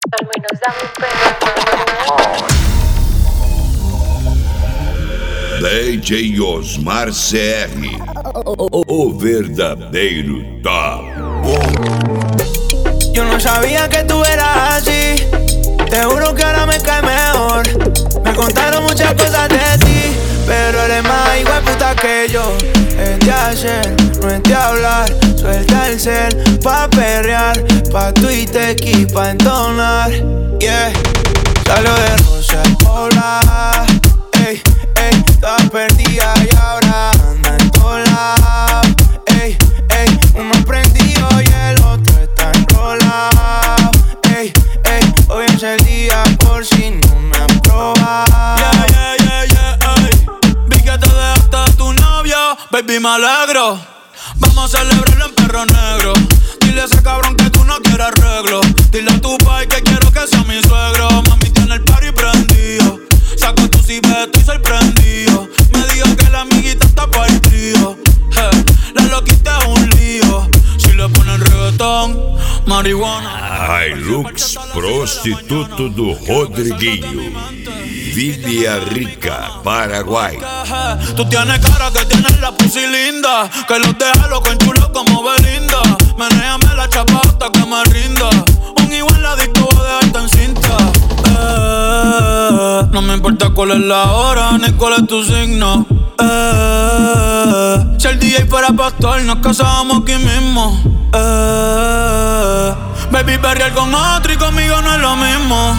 Al menos dame un DJ Osmar CR, o verdadeiro top. Yo no sabía que tú eras así. Te juro que ahora me cae mejor. Me contaron muchas cosas de ti, pero eres más hijo de puta que yo. Es de hacer, no es de hablar. Suelta el cel pa' perrear, pa' Twitter y pa' entonar. Yeah, salió de Rosa Hola. Ey, ey, estaba perdida y ahora anda en todos lados. Ey, ey, uno prendido y el otro está enrolado. Ey, ey, hoy es el día por si no me han probado. Ey. Vi que te dejaste de tu novio, baby, me alegro. Vamos a celebrarlo en perro negro. Dile a ese cabrón que tú no quieres arreglo. Dile a tu pai que quiero que sea mi suegro. Mami tiene el party prendido. Saco tu cibeto, estoy sorprendido. Me dijo que la amiguita está para el trío. La loquita es un lío. Si le ponen reggaetón, marihuana. Hilux prostituto do Rodriguinho, Villa Rica, Paraguay. Tú tienes cara que tienes la pussy linda, que los deja loco en chulo como Belinda. Menéame la chapa hasta que me rinda. Un igual la disco voy a dejarte en cinta. No me importa cuál es la hora ni cuál es tu signo. Si el DJ fuera pastor nos casábamos aquí mismo. Baby, perrear con otro y conmigo no es lo mismo.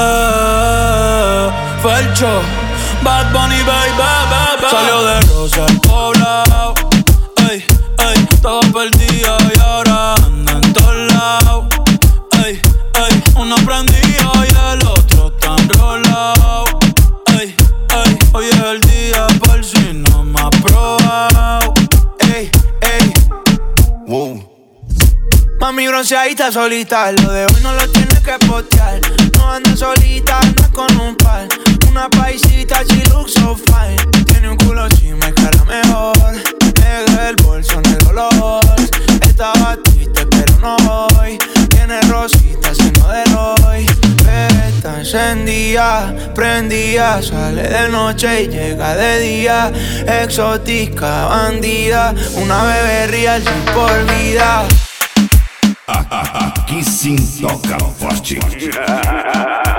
Felcho, Bad Bunny, baby. Salió de Rosa al poblado. Ey, ey, estaba perdida y ahora anda en todos lados. Ey, ey, uno prendido y el otro está enrolado. Ey, ey, hoy es el día por si no me ha probado. Ey, ey, wow. Mami bronceadita solita, lo de hoy no lo tienes que postear. No anda solita, anda con un par. Una paisita, she looks so fine. Tiene un culo chima y cara mejor. Negro el bolso, negro los halls. Estaba triste pero no hoy. Tiene rositas y no de Roy. Pero está encendida, prendida. Sale de noche y llega de día. Exótica, bandida. Una bebé real sin por vida. Aqui sim toca forte.